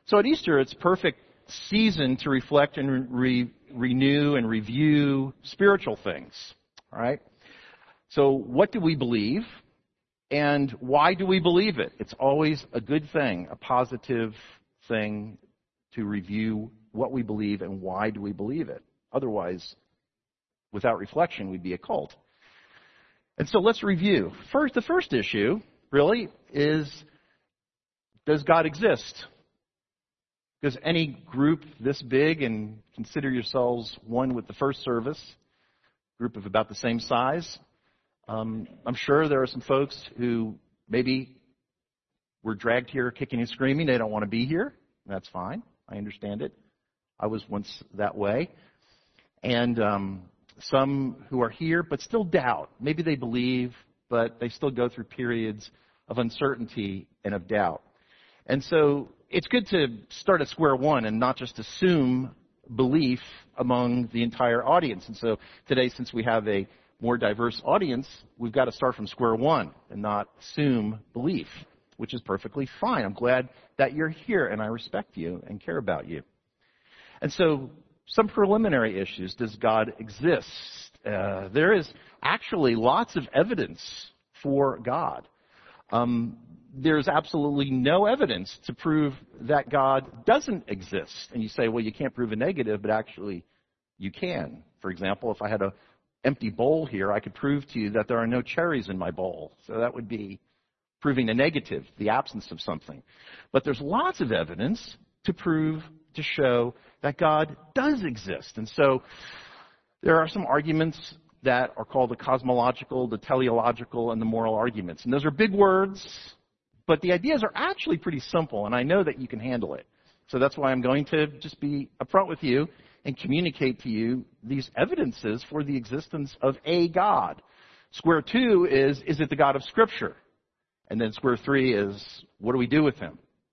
So at Easter, it's a perfect season to reflect and renew and review spiritual things. All right? So what do we believe, and why do we believe it? It's always a good thing, a positive thing to review what we believe and why do we believe it. Otherwise, without reflection, we'd be a cult. And so let's review. The first issue, really, is, does God exist? Does any group this big, and consider yourselves one with the first service, group of about the same size, I'm sure there are some folks who maybe were dragged here kicking and screaming. They don't want to be here. That's fine. I understand it. I was once that way. And some who are here but still doubt. Maybe they believe, but they still go through periods of uncertainty and of doubt. And so it's good to start at square one and not just assume belief among the entire audience. And so today, since we have a more diverse audience, we've got to start from square one and not assume belief, which is perfectly fine. I'm glad that you're here, and I respect you and care about you. And so some preliminary issues. Does God exist? There is actually lots of evidence for God. There's absolutely no evidence to prove that God doesn't exist. And you say, well, you can't prove a negative, but actually you can. For example, if I had an empty bowl here, I could prove to you that there are no cherries in my bowl. So that would be proving a negative, the absence of something. But there's lots of evidence to show that God does exist. And so there are some arguments that are called the cosmological, the teleological, and the moral arguments. And those are big words, but the ideas are actually pretty simple, and I know that you can handle it. So that's why I'm going to just be upfront with you and communicate to you these evidences for the existence of a God. Square two is it the God of Scripture? And then square three is, what do we do with him?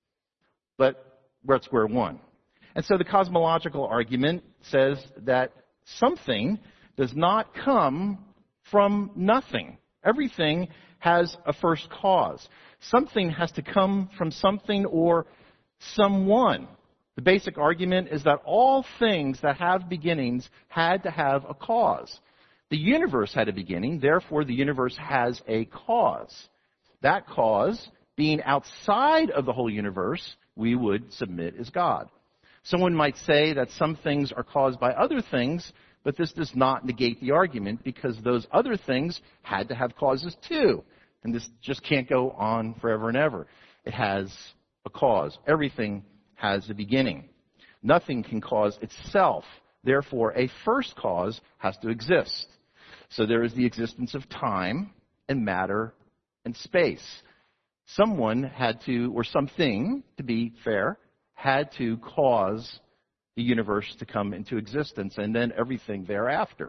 But we're at square one. And so the cosmological argument says that something does not come from nothing. Everything has a first cause. Something has to come from something or someone. The basic argument is that all things that have beginnings had to have a cause. The universe had a beginning, therefore the universe has a cause. That cause, being outside of the whole universe, we would submit is God. Someone might say that some things are caused by other things, but this does not negate the argument because those other things had to have causes too. And this just can't go on forever and ever. It has a cause. Everything has a beginning. Nothing can cause itself. Therefore, a first cause has to exist. So there is the existence of time and matter and space. Someone had to, or something, to be fair, had to cause the universe to come into existence and then everything thereafter.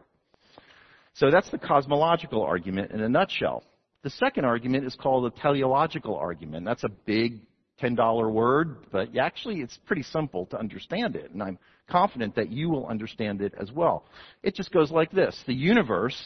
So that's the cosmological argument in a nutshell. The second argument is called the teleological argument. That's a big $10 word, but actually it's pretty simple to understand it, and I'm confident that you will understand it as well. It just goes like this. The universe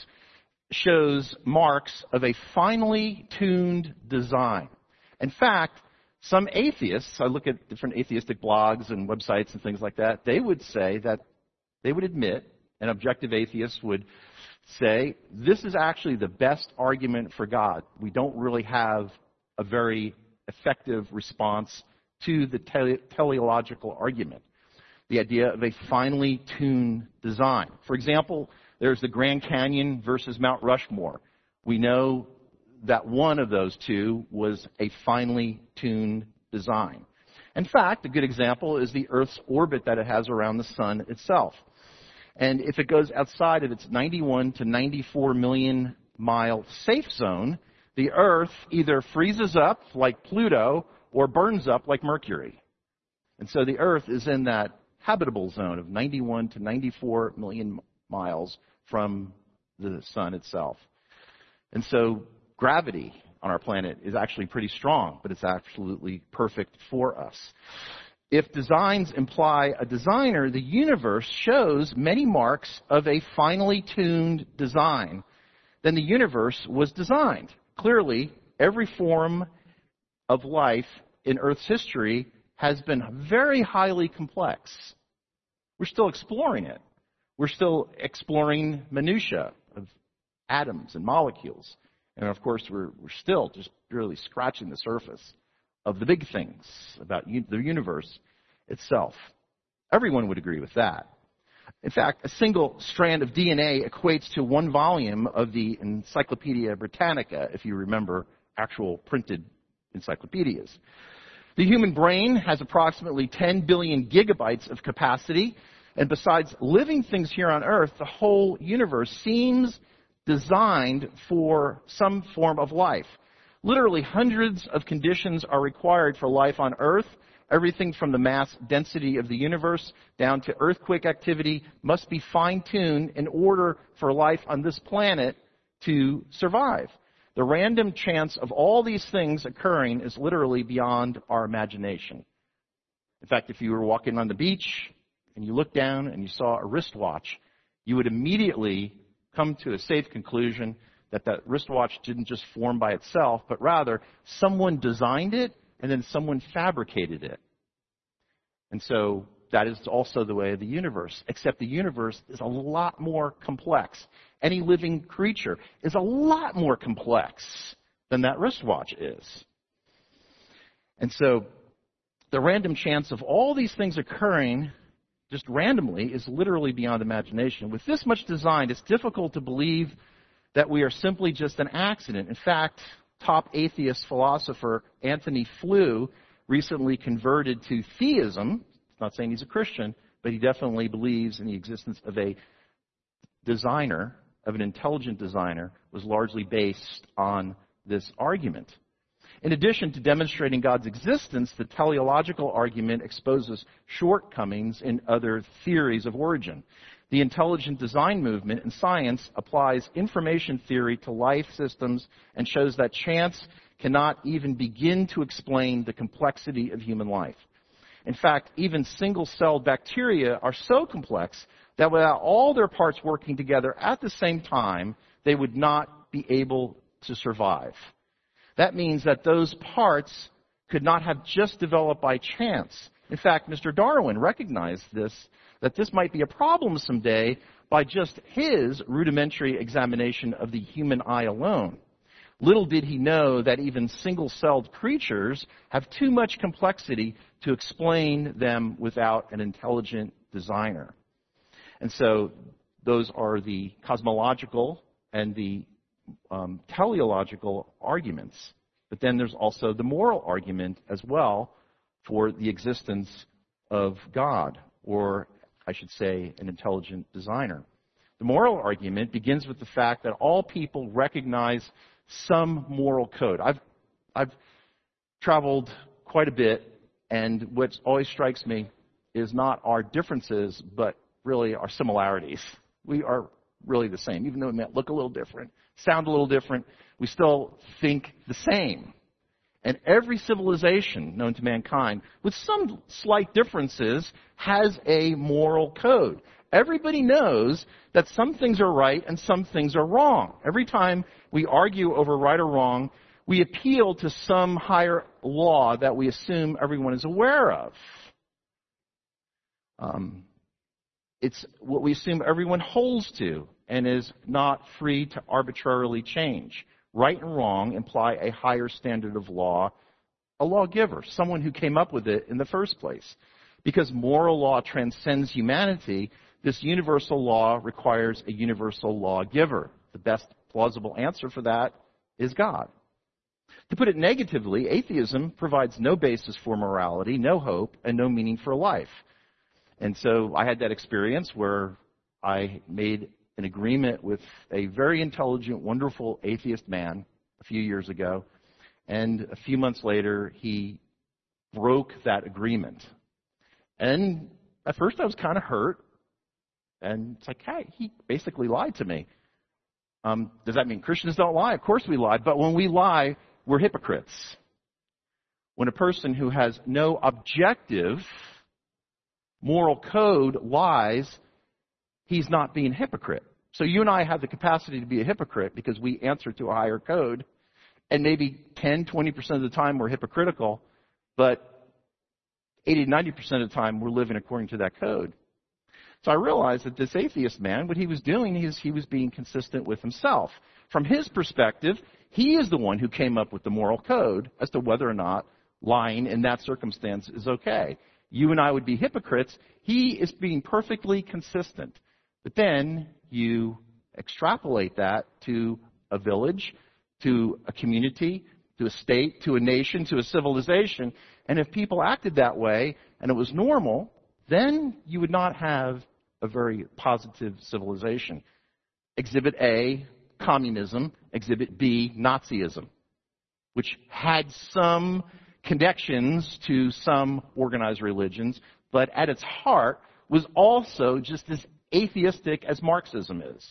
shows marks of a finely tuned design. In fact, some atheists, I look at different atheistic blogs and websites and things like that, they would say that, they would admit, an objective atheist would say, this is actually the best argument for God. We don't really have a very effective response to the teleological argument. The idea of a finely tuned design. For example, there's the Grand Canyon versus Mount Rushmore. We know that one of those two was a finely tuned design. In fact, a good example is the Earth's orbit that it has around the sun itself. And if it goes outside of its 91 to 94 million mile safe zone, the Earth either freezes up like Pluto or burns up like Mercury. And so the Earth is in that habitable zone of 91 to 94 million miles from the sun itself. And so gravity on our planet is actually pretty strong, but it's absolutely perfect for us. If designs imply a designer, the universe shows many marks of a finely tuned design. Then the universe was designed. Clearly, every form of life in Earth's history has been very highly complex. We're still exploring it. We're still exploring minutia of atoms and molecules. And of course, we're still just really scratching the surface of the big things about the universe itself. Everyone would agree with that. In fact, a single strand of DNA equates to one volume of the Encyclopedia Britannica, if you remember actual printed encyclopedias. The human brain has approximately 10 billion gigabytes of capacity, and besides living things here on Earth, the whole universe seems designed for some form of life. Literally hundreds of conditions are required for life on Earth. Everything from the mass density of the universe down to earthquake activity must be fine-tuned in order for life on this planet to survive. The random chance of all these things occurring is literally beyond our imagination. In fact, if you were walking on the beach and you looked down and you saw a wristwatch, you would immediately come to a safe conclusion that that wristwatch didn't just form by itself, but rather someone designed it and then someone fabricated it. And so that is also the way of the universe, except the universe is a lot more complex. Any living creature is a lot more complex than that wristwatch is. And so the random chance of all these things occurring just randomly is literally beyond imagination. With this much design, it's difficult to believe that we are simply just an accident. In fact, top atheist philosopher Anthony Flew recently converted to theism. It's not saying he's a Christian, but he definitely believes in the existence of a designer, of an intelligent designer, was largely based on this argument. In addition to demonstrating God's existence, the teleological argument exposes shortcomings in other theories of origin. The intelligent design movement in science applies information theory to life systems and shows that chance cannot even begin to explain the complexity of human life. In fact, even single-celled bacteria are so complex that without all their parts working together at the same time, they would not be able to survive. That means that those parts could not have just developed by chance. In fact, Mr. Darwin recognized this, that this might be a problem someday by just his rudimentary examination of the human eye alone. Little did he know that even single-celled creatures have too much complexity to explain them without an intelligent designer. And so those are the cosmological and the teleological arguments. But then there's also the moral argument as well for the existence of God, or I should say an intelligent designer. The moral argument begins with the fact that all people recognize some moral code. I've traveled quite a bit, and what always strikes me is not our differences, but really our similarities. We are really the same. Even though we might look a little different, sound a little different, we still think the same. And every civilization known to mankind, with some slight differences, has a moral code. Everybody knows that some things are right and some things are wrong. Every time we argue over right or wrong, we appeal to some higher law that we assume everyone is aware of. It's what we assume everyone holds to and is not free to arbitrarily change. Right and wrong imply a higher standard of law, a lawgiver, someone who came up with it in the first place. Because moral law transcends humanity, this universal law requires a universal lawgiver. The best plausible answer for that is God. To put it negatively, atheism provides no basis for morality, no hope, and no meaning for life. And so I had that experience where I made an agreement with a very intelligent, wonderful atheist man a few years ago. And a few months later, he broke that agreement. And at first I was kind of hurt. And it's like, hey, he basically lied to me. Does that mean Christians don't lie? Of course we lie. But when we lie, we're hypocrites. When a person who has no objective moral code lies, he's not being a hypocrite. So you and I have the capacity to be a hypocrite because we answer to a higher code. And maybe 10, 20% of the time we're hypocritical. But 80 to 90% of the time, we're living according to that code. So I realized that this atheist man, what he was doing is he was being consistent with himself. From his perspective, he is the one who came up with the moral code as to whether or not lying in that circumstance is okay. You and I would be hypocrites. He is being perfectly consistent. But then you extrapolate that to a village, to a community, to a state, to a nation, to a civilization. And if people acted that way and it was normal, then you would not have a very positive civilization. Exhibit A, communism. Exhibit B, Nazism, which had some connections to some organized religions, but at its heart was also just as atheistic as Marxism is.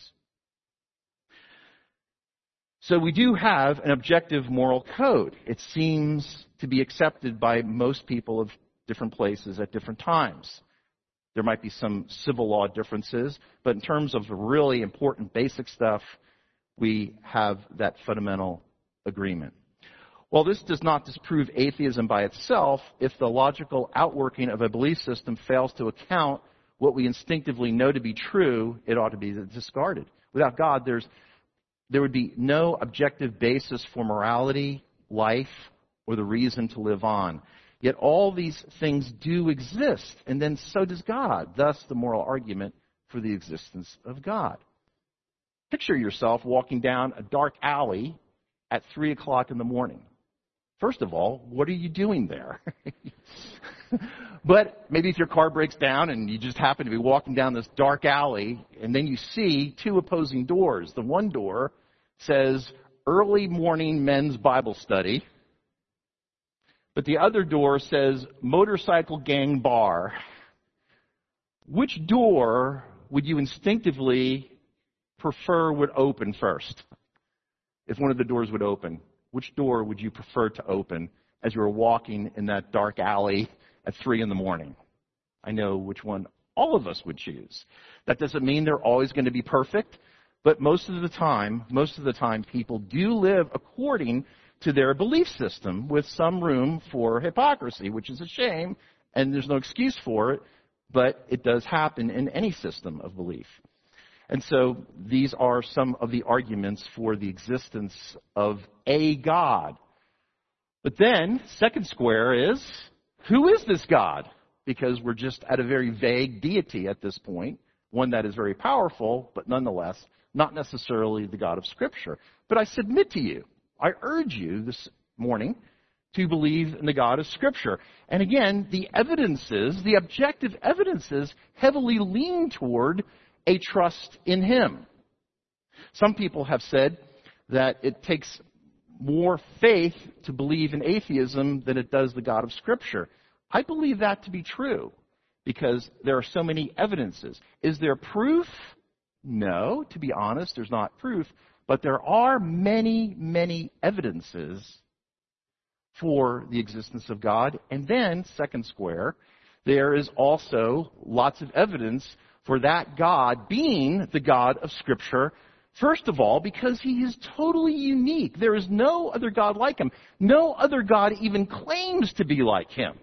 So we do have an objective moral code. It seems to be accepted by most people of different places at different times. There might be some civil law differences, but in terms of really important basic stuff, we have that fundamental agreement. While this does not disprove atheism by itself, if the logical outworking of a belief system fails to account what we instinctively know to be true, it ought to be discarded. Without God, there would be no objective basis for morality, life, or the reason to live on. Yet all these things do exist, and then so does God. Thus, the moral argument for the existence of God. Picture yourself walking down a dark alley at 3 o'clock in the morning. First of all, what are you doing there? But maybe if your car breaks down and you just happen to be walking down this dark alley, and then you see two opposing doors. The one door says early morning men's Bible study, but the other door says motorcycle gang bar. Which door would you instinctively prefer would open first? If one of the doors would open, which door would you prefer to open as you were walking in that dark alley at 3 in the morning? I know which one all of us would choose. That doesn't mean they're always going to be perfect, but most of the time, people do live according to their belief system with some room for hypocrisy, which is a shame, and there's no excuse for it, but it does happen in any system of belief. And so these are some of the arguments for the existence of a God. But then, second square is, who is this God? Because we're just at a very vague deity at this point, one that is very powerful, but nonetheless, not necessarily the God of Scripture. But I submit to you, I urge you this morning to believe in the God of Scripture. And again, the objective evidences heavily lean toward a trust in Him. Some people have said that it takes more faith to believe in atheism than it does the God of Scripture. I believe that to be true because there are so many evidences. Is there proof? No, to be honest, there's not proof. But there are many, many evidences for the existence of God. And then, second square, there is also lots of evidence for that God being the God of Scripture. First of all, because He is totally unique. There is no other God like Him. No other God even claims to be like Him.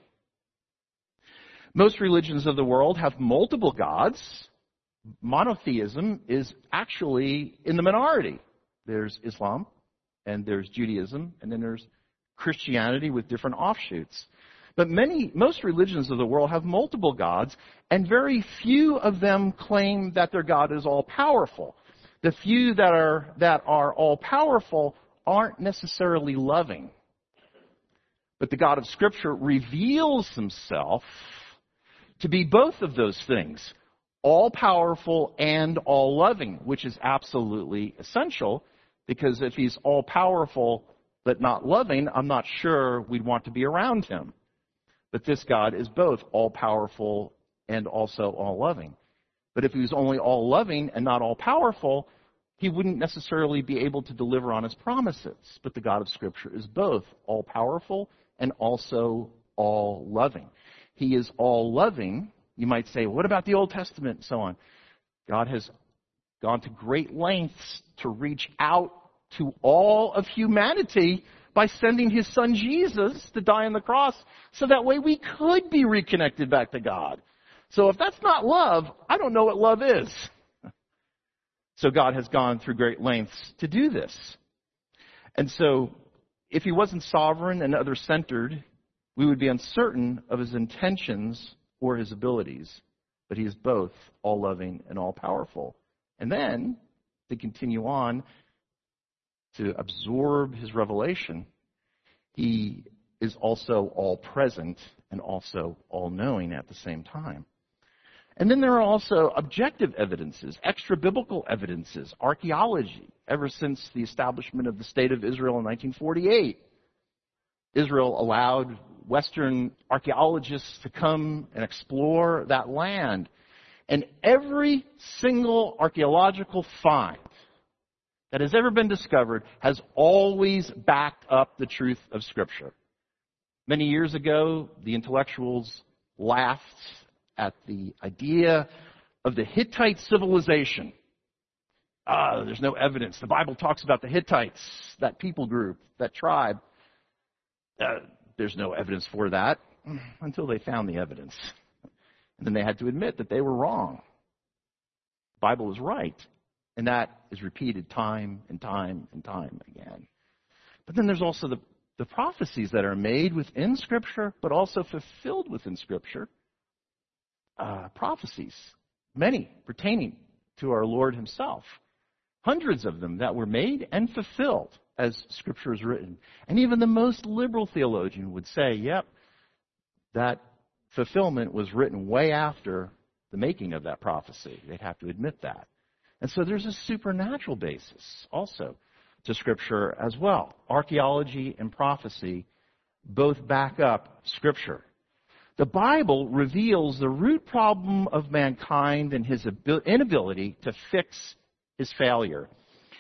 Most religions of the world have multiple gods. Monotheism is actually in the minority. There's Islam, and there's Judaism, and then there's Christianity with different offshoots. But most religions of the world have multiple gods, and very few of them claim that their God is all-powerful. The few that are all-powerful aren't necessarily loving. But the God of Scripture reveals Himself to be both of those things, all-powerful and all-loving, which is absolutely essential, because if He's all-powerful but not loving, I'm not sure we'd want to be around Him. But this God is both all-powerful and also all-loving. But if He was only all-loving and not all-powerful, He wouldn't necessarily be able to deliver on His promises. But the God of Scripture is both all-powerful and also all-loving. He is all-loving. You might say, what about the Old Testament and so on? God has gone to great lengths to reach out to all of humanity by sending his son Jesus to die on the cross so that way we could be reconnected back to God. So if that's not love, I don't know what love is. So God has gone through great lengths to do this. And so if he wasn't sovereign and other-centered, we would be uncertain of his intentions or his abilities. But he is both all-loving and all-powerful. And then, to continue on, to absorb his revelation, he is also all-present and also all-knowing at the same time. And then there are also objective evidences, extra-biblical evidences, archaeology, ever since the establishment of the State of Israel in 1948. Israel allowed Western archaeologists to come and explore that land. And every single archaeological find that has ever been discovered has always backed up the truth of Scripture. Many years ago, the intellectuals laughed at the idea of the Hittite civilization. There's no evidence. The Bible talks about the Hittites, that people group, that tribe. There's no evidence for that until they found the evidence. And then they had to admit that they were wrong. The Bible is right. And that is repeated time and time and time again. But then there's also the prophecies that are made within Scripture, but also fulfilled within Scripture. Prophecies, many pertaining to our Lord himself. Hundreds of them that were made and fulfilled as Scripture is written. And even the most liberal theologian would say, yep, that fulfillment was written way after the making of that prophecy. They'd have to admit that. And so there's a supernatural basis also to Scripture as well. Archaeology and prophecy both back up Scripture. The Bible reveals the root problem of mankind and his inability to fix his failure.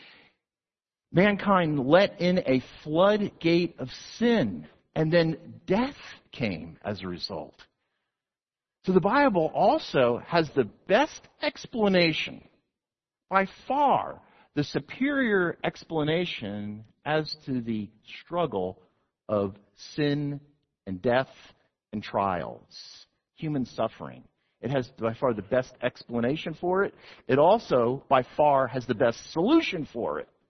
Mankind let in a floodgate of sin, and then death came as a result. So the Bible also has the best explanation, by far the superior explanation as to the struggle of sin and death and trials, human suffering. It has by far the best explanation for it. It also by far has the best solution for it.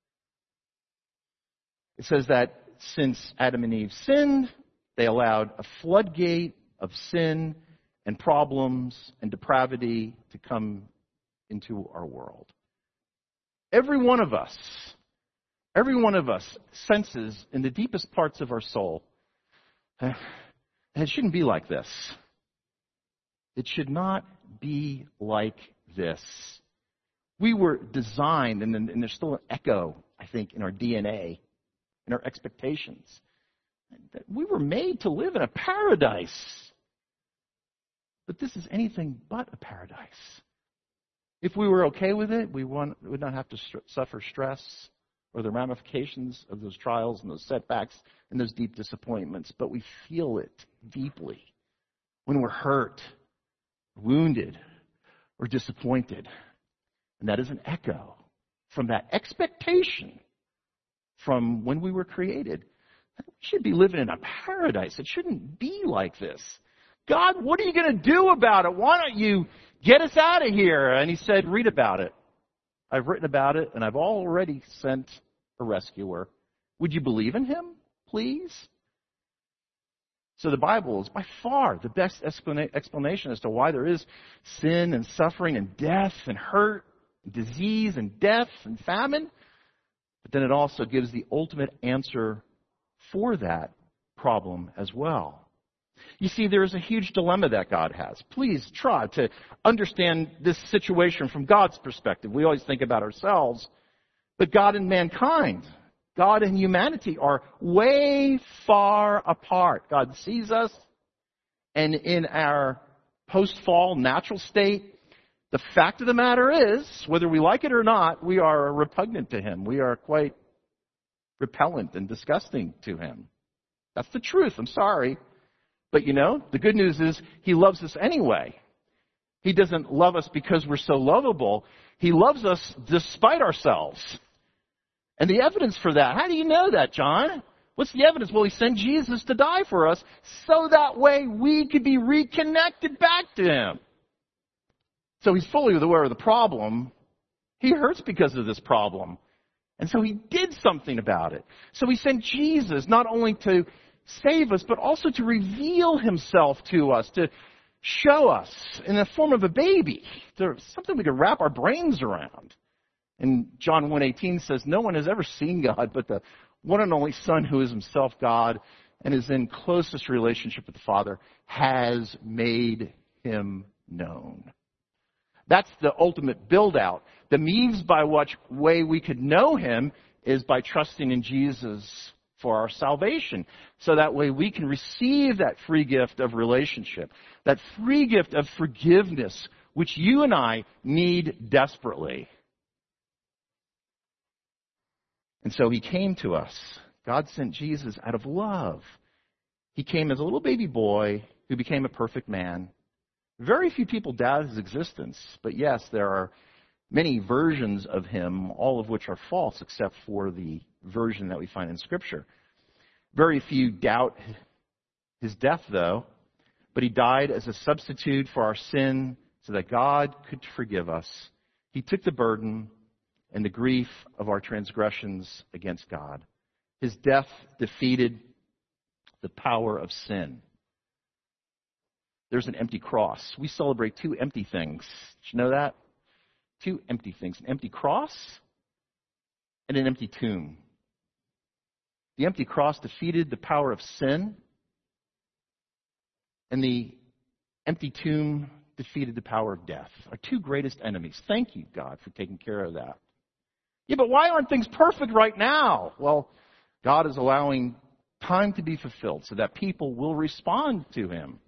It says that since Adam and Eve sinned, they allowed a floodgate of sin and problems and depravity to come into our world. Every one of us senses in the deepest parts of our soul, and it shouldn't be like this. It should not be like this. We were designed, and there's still an echo, I think, in our DNA, in our expectations. We were made to live in a paradise. But this is anything but a paradise. If we were okay with it, we would not have to suffer stress or the ramifications of those trials and those setbacks and those deep disappointments. But we feel it deeply when we're hurt, wounded, or disappointed. And that is an echo from that expectation from when we were created. We should be living in a paradise. It shouldn't be like this. God, what are you going to do about it? Why don't you get us out of here? And he said, read about it. I've written about it, and I've already sent a rescuer. Would you believe in him, please? So the Bible is by far the best explanation as to why there is sin and suffering and death and hurt, and disease and death and famine. But then it also gives the ultimate answer for that problem as well. You see, there is a huge dilemma that God has. Please try to understand this situation from God's perspective. We always think about ourselves, but God and mankind, God and humanity are way far apart. God sees us, and in our post-fall natural state, the fact of the matter is, whether we like it or not, we are repugnant to Him. We are quite repellent and disgusting to Him. That's the truth. I'm sorry. But you know, the good news is He loves us anyway. He doesn't love us because we're so lovable. He loves us despite ourselves. And the evidence for that, how do you know that, John? What's the evidence? Well, he sent Jesus to die for us so that way we could be reconnected back to him. So he's fully aware of the problem. He hurts because of this problem. And so he did something about it. So he sent Jesus not only to save us, but also to reveal himself to us, to show us in the form of a baby, something we could wrap our brains around. And John 1:18 says, no one has ever seen God but the one and only Son, who is himself God and is in closest relationship with the Father, has made him known. That's the ultimate build-out. The means by which way we could know him is by trusting in Jesus for our salvation. So that way we can receive that free gift of relationship, that free gift of forgiveness, which you and I need desperately. And so he came to us. God sent Jesus out of love. He came as a little baby boy who became a perfect man. Very few people doubt his existence, but yes, there are many versions of him, all of which are false except for the version that we find in Scripture. Very few doubt his death, though, but he died as a substitute for our sin so that God could forgive us. He took the burden and the grief of our transgressions against God. His death defeated the power of sin. There's an empty cross. We celebrate two empty things. Did you know that? Two empty things. An empty cross and an empty tomb. The empty cross defeated the power of sin, and the empty tomb defeated the power of death. Our two greatest enemies. Thank you, God, for taking care of that. Yeah, but why aren't things perfect right now? Well, God is allowing time to be fulfilled so that people will respond to him.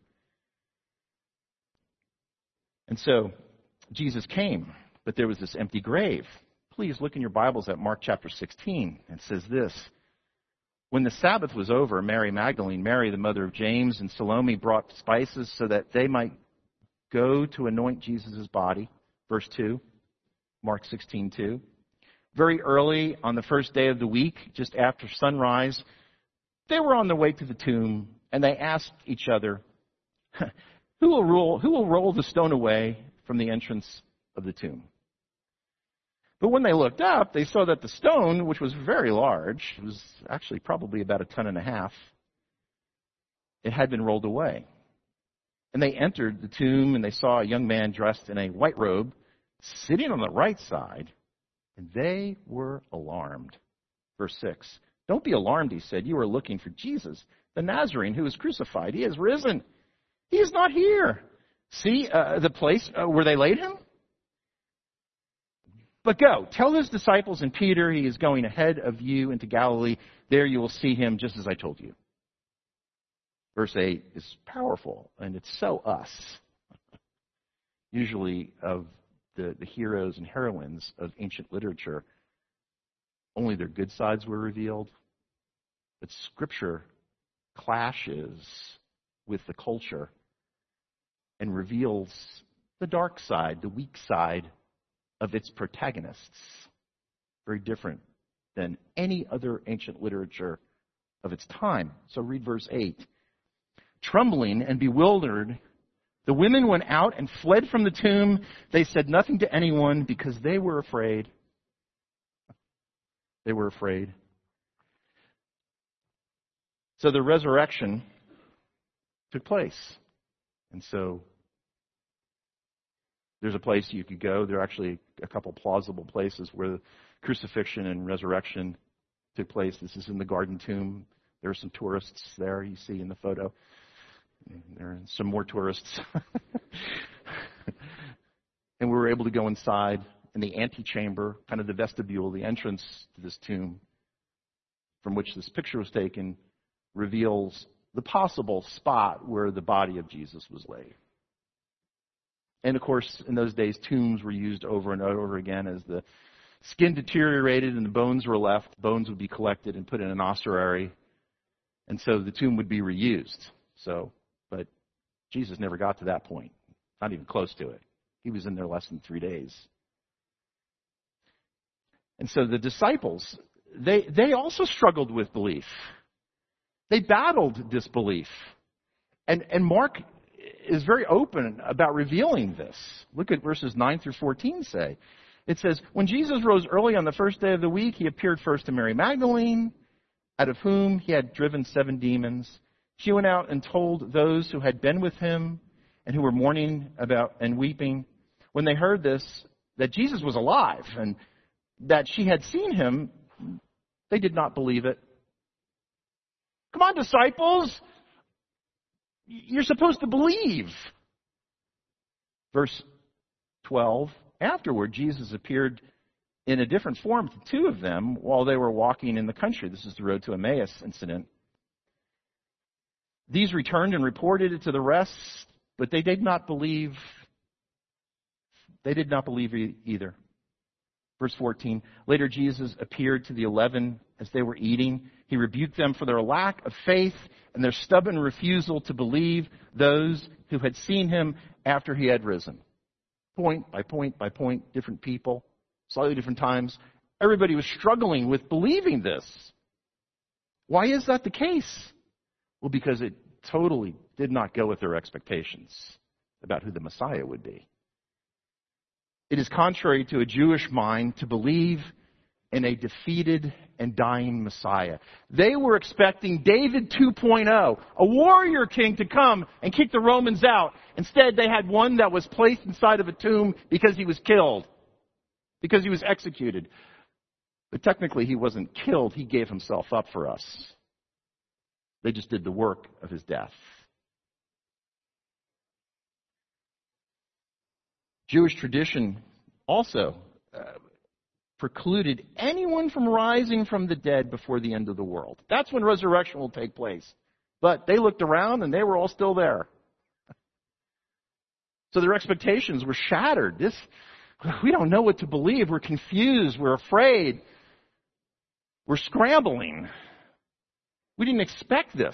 And so Jesus came, but there was this empty grave. Please look in your Bibles at Mark chapter 16. It says this: when the Sabbath was over, Mary Magdalene, Mary the mother of James, and Salome brought spices so that they might go to anoint Jesus' body. Verse 2, Mark 16:2. Very early on the first day of the week, just after sunrise, they were on their way to the tomb, and they asked each other, Who will roll the stone away from the entrance of the tomb? But when they looked up, they saw that the stone, which was very large, it was actually probably about 1.5 tons, it had been rolled away. And they entered the tomb, and they saw a young man dressed in a white robe sitting on the right side, and they were alarmed. Verse 6, don't be alarmed, he said. You are looking for Jesus, the Nazarene, who was crucified. He has risen. He is not here. See the place where they laid him? But go, tell his disciples and Peter he is going ahead of you into Galilee. There you will see him just as I told you. Verse 8 is powerful, and it's so us. Usually of the heroes and heroines of ancient literature, only their good sides were revealed. But Scripture clashes with the culture and reveals the dark side, the weak side of its protagonists. Very different than any other ancient literature of its time. So read verse 8. Trembling and bewildered, the women went out and fled from the tomb. They said nothing to anyone because they were afraid. They were afraid. So the resurrection took place. And so there's a place you could go. There are actually a couple plausible places where the crucifixion and resurrection took place. This is in the Garden Tomb. There are some tourists there you see in the photo. There are some more tourists. And we were able to go inside in the antechamber, kind of the vestibule, the entrance to this tomb from which this picture was taken, reveals the possible spot where the body of Jesus was laid. And of course, in those days, tombs were used over and over again. As the skin deteriorated and the bones were left, bones would be collected and put in an ossuary. And so the tomb would be reused. But Jesus never got to that point. Not even close to it. He was in there less than 3 days. And so the disciples, they also struggled with belief. They battled disbelief. And Mark is very open about revealing this. Look at verses 9 through 14 say. It says, when Jesus rose early on the first day of the week, he appeared first to Mary Magdalene, out of whom he had driven 7 demons. She went out and told those who had been with him and who were mourning about and weeping. When they heard this, that Jesus was alive and that she had seen him, they did not believe it. Come on, disciples. You're supposed to believe. Verse 12, afterward, Jesus appeared in a different form to 2 of them while they were walking in the country. This is the road to Emmaus incident. These returned and reported it to the rest, but they did not believe. They did not believe either. Verse 14, later Jesus appeared to the 11 as they were eating. He rebuked them for their lack of faith and their stubborn refusal to believe those who had seen him after he had risen. Point by point by point, different people, slightly different times. Everybody was struggling with believing this. Why is that the case? Well, because it totally did not go with their expectations about who the Messiah would be. It is contrary to a Jewish mind to believe in a defeated and dying Messiah. They were expecting David 2.0, a warrior king to come and kick the Romans out. Instead, they had one that was placed inside of a tomb because he was killed, because he was executed. But technically, he wasn't killed. He gave himself up for us. They just did the work of his death. Jewish tradition also precluded anyone from rising from the dead before the end of the world. That's when resurrection will take place. But they looked around and they were all still there. So their expectations were shattered. We don't know what to believe. We're confused. We're afraid. We're scrambling. We didn't expect this.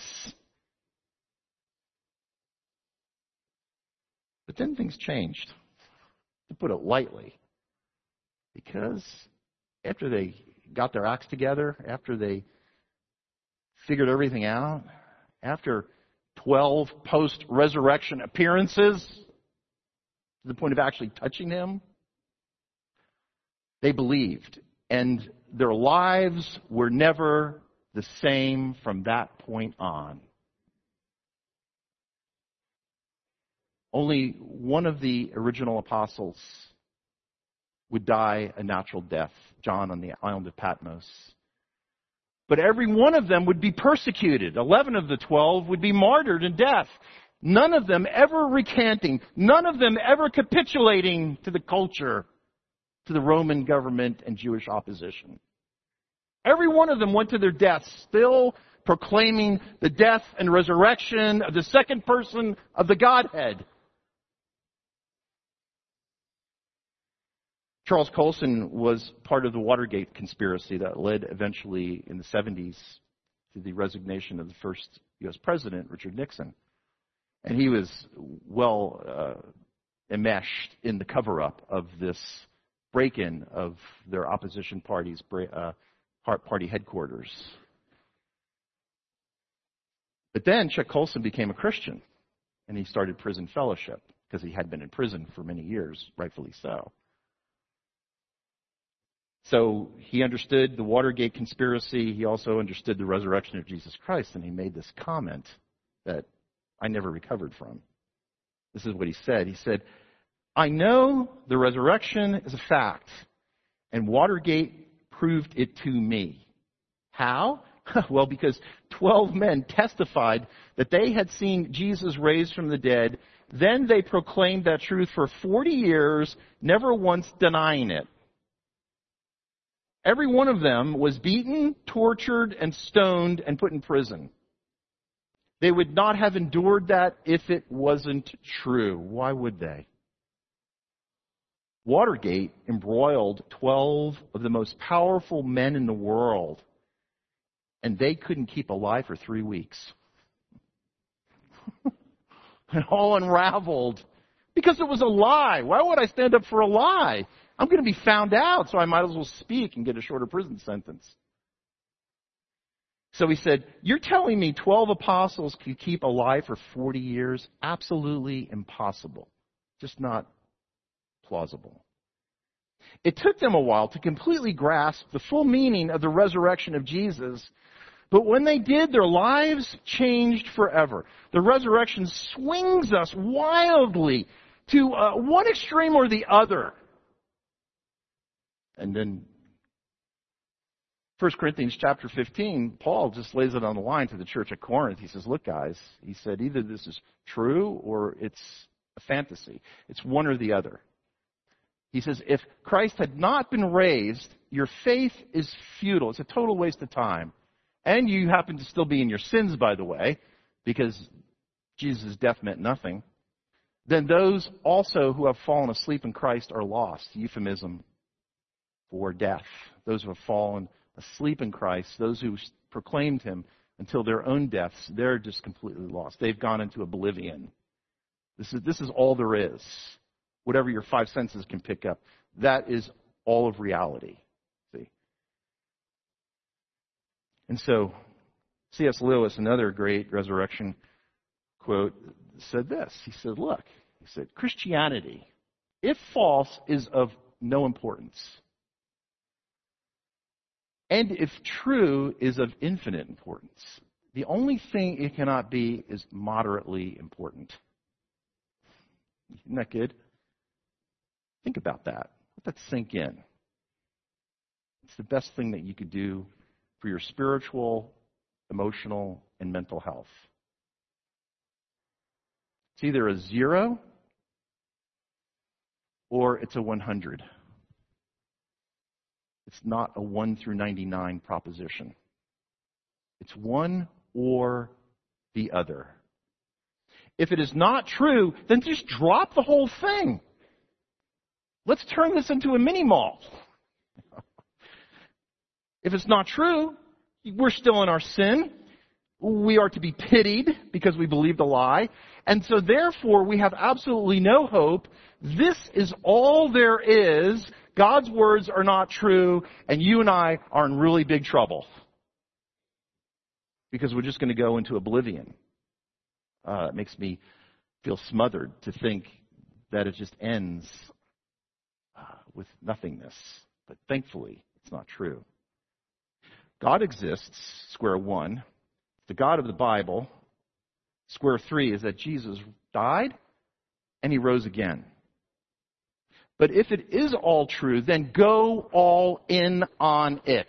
But then things changed, to put it lightly. Because after they got their acts together, after they figured everything out, after 12 post-resurrection appearances, to the point of actually touching him, they believed. And their lives were never the same from that point on. Only one of the original apostles would die a natural death, John on the island of Patmos. But every one of them would be persecuted. 11 of the 12 would be martyred in death. None of them ever recanting. None of them ever capitulating to the culture, to the Roman government and Jewish opposition. Every one of them went to their death still proclaiming the death and resurrection of the second person of the Godhead. Charles Colson was part of the Watergate conspiracy that led eventually in the 70s to the resignation of the first U.S. president, Richard Nixon. And he was well enmeshed in the cover-up of this break-in of their opposition party's party headquarters. But then Chuck Colson became a Christian, and he started prison fellowship because he had been in prison for many years, rightfully so. So he understood the Watergate conspiracy. He also understood the resurrection of Jesus Christ, and he made this comment that I never recovered from. This is what he said. He said, I know the resurrection is a fact, and Watergate proved it to me. How? Well, because 12 men testified that they had seen Jesus raised from the dead. Then they proclaimed that truth for 40 years, never once denying it. Every one of them was beaten, tortured, and stoned and put in prison. They would not have endured that if it wasn't true. Why would they? Watergate embroiled 12 of the most powerful men in the world, and they couldn't keep alive for 3 weeks. It all unraveled because it was a lie. Why would I stand up for a lie? I'm going to be found out, so I might as well speak and get a shorter prison sentence. So he said, you're telling me 12 apostles could keep alive for 40 years? Absolutely impossible. Just not plausible. It took them a while to completely grasp the full meaning of the resurrection of Jesus. But when they did, their lives changed forever. The resurrection swings us wildly to one extreme or the other. And then 1 Corinthians chapter 15, Paul just lays it on the line to the church at Corinth. He says, look, guys, he said, either this is true or it's a fantasy. It's one or the other. He says, if Christ had not been raised, your faith is futile. It's a total waste of time. And you happen to still be in your sins, by the way, because Jesus' death meant nothing. Then those also who have fallen asleep in Christ are lost. Euphemism for death. Those who have fallen asleep in Christ, those who proclaimed him until their own deaths, they're just completely lost. They've gone into oblivion. This is all there is. Whatever your five senses can pick up, that is all of reality. See? And so, C.S. Lewis, another great resurrection quote, said this. He said, look, he said, Christianity, if false, is of no importance. And if true, is of infinite importance. The only thing it cannot be is moderately important. Isn't that good? Think about that. Let that sink in. It's the best thing that you could do for your spiritual, emotional, and mental health. It's either a 0 or it's a 100. It's not a 1 through 99 proposition. It's one or the other. If it is not true, then just drop the whole thing. Let's turn this into a mini mall. If it's not true, we're still in our sin. We are to be pitied because we believed a lie. And so therefore, we have absolutely no hope. This is all there is. God's words are not true, and you and I are in really big trouble. Because we're just going to go into oblivion. It makes me feel smothered to think that it just ends with nothingness. But thankfully, it's not true. God exists, square one. The God of the Bible, square 3, is that Jesus died and he rose again. But if it is all true, then go all in on it.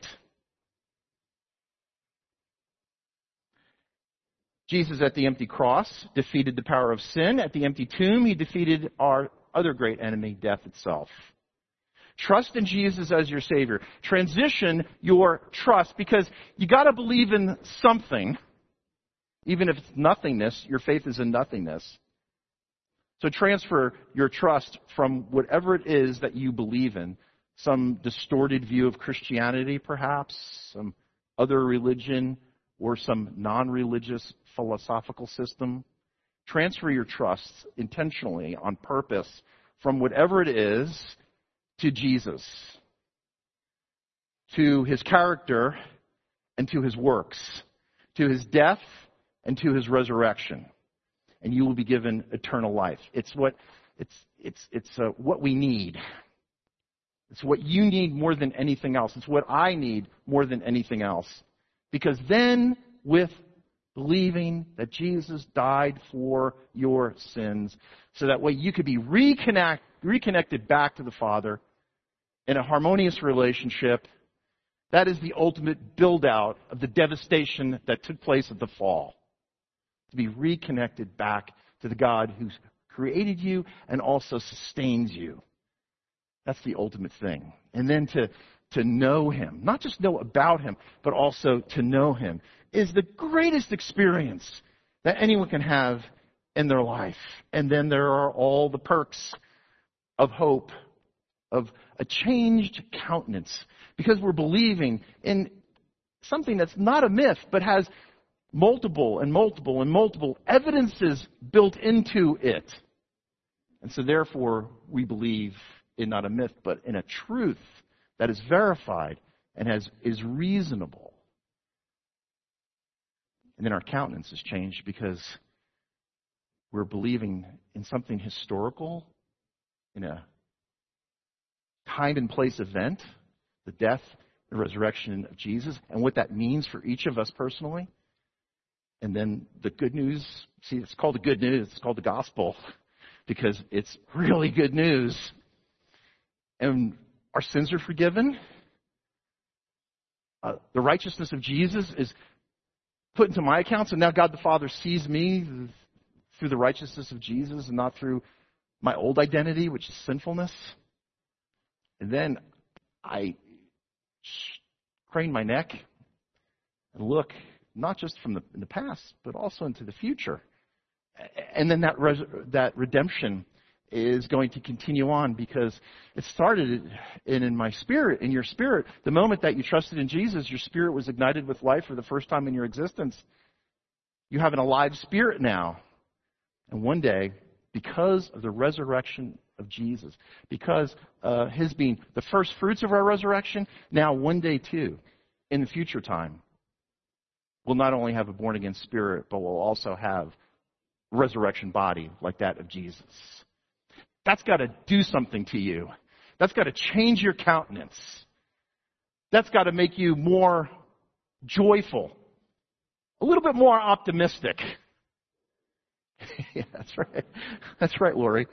Jesus at the empty cross defeated the power of sin. At the empty tomb, he defeated our other great enemy, death itself. Trust in Jesus as your Savior. Transition your trust, because you got to believe in something. Even if it's nothingness, your faith is in nothingness. So transfer your trust from whatever it is that you believe in, some distorted view of Christianity perhaps, some other religion, or some non-religious philosophical system. Transfer your trust intentionally, on purpose, from whatever it is to Jesus, to his character and to his works, to his death and to his resurrection. And you will be given eternal life. It's what we need. It's what you need more than anything else. It's what I need more than anything else. Because then, with believing that Jesus died for your sins, so that way you could be reconnected back to the Father in a harmonious relationship, that is the ultimate build-out of the devastation that took place at the fall. To be reconnected back to the God who created you and also sustains you. That's the ultimate thing. And then to know him, not just know about him, but also to know him, is the greatest experience that anyone can have in their life. And then there are all the perks of hope, of a changed countenance, because we're believing in something that's not a myth, but has multiple evidences built into it. And so therefore, we believe in not a myth, but in a truth that is verified and is reasonable. And then our countenance has changed because we're believing in something historical, in a time and place event, the death, the resurrection of Jesus, and what that means for each of us personally. And then the good news, see, it's called the good news, it's called the gospel, because it's really good news. And our sins are forgiven. The righteousness of Jesus is put into my account, so now God the Father sees me through the righteousness of Jesus and not through my old identity, which is sinfulness. And then I crane my neck and look not just from in the past, but also into the future. And then that redemption is going to continue on because it started in my spirit, in your spirit. The moment that you trusted in Jesus, your spirit was ignited with life for the first time in your existence. You have an alive spirit now. And one day, because of the resurrection of Jesus, because his being the first fruits of our resurrection, now one day too, in the future time, we'll not only have a born-again spirit, but we'll also have a resurrection body like that of Jesus. That's got to do something to you. That's got to change your countenance. That's got to make you more joyful, a little bit more optimistic. Yeah, that's right. That's right, Lori.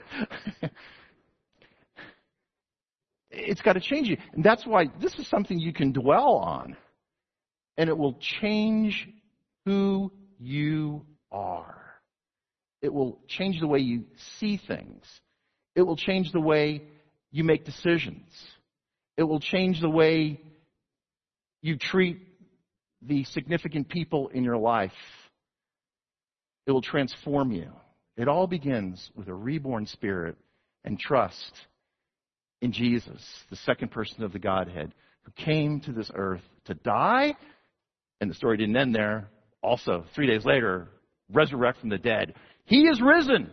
It's got to change you. And that's why this is something you can dwell on. And it will change who you are. It will change the way you see things. It will change the way you make decisions. It will change the way you treat the significant people in your life. It will transform you. It all begins with a reborn spirit and trust in Jesus, the second person of the Godhead, who came to this earth to die. And the story didn't end there. Also, 3 days later, resurrect from the dead. He is risen.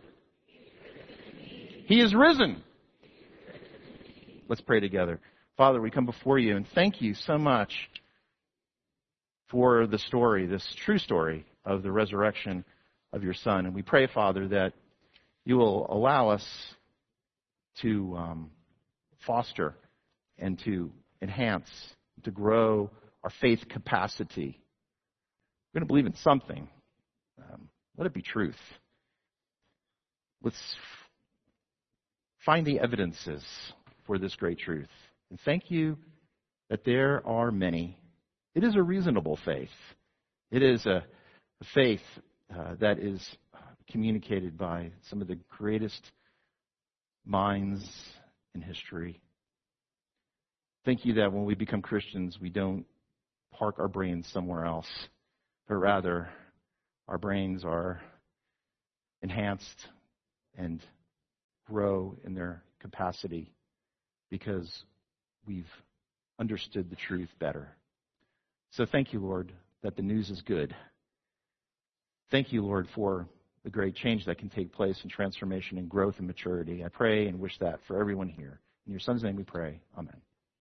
He is risen. Let's pray together. Father, we come before you and thank you so much for the story, this true story of the resurrection of your Son. And we pray, Father, that you will allow us to foster and to enhance, to grow our faith capacity. We're going to believe in something. Let it be truth. Let's find the evidences for this great truth. And thank you that there are many. It is a reasonable faith. It is a faith that is communicated by some of the greatest minds in history. Thank you that when we become Christians, we don't park our brains somewhere else, but rather our brains are enhanced and grow in their capacity because we've understood the truth better. So thank you, Lord, that the news is good. Thank you, Lord, for the great change that can take place in transformation and growth and maturity. I pray and wish that for everyone here. In your Son's name we pray. Amen.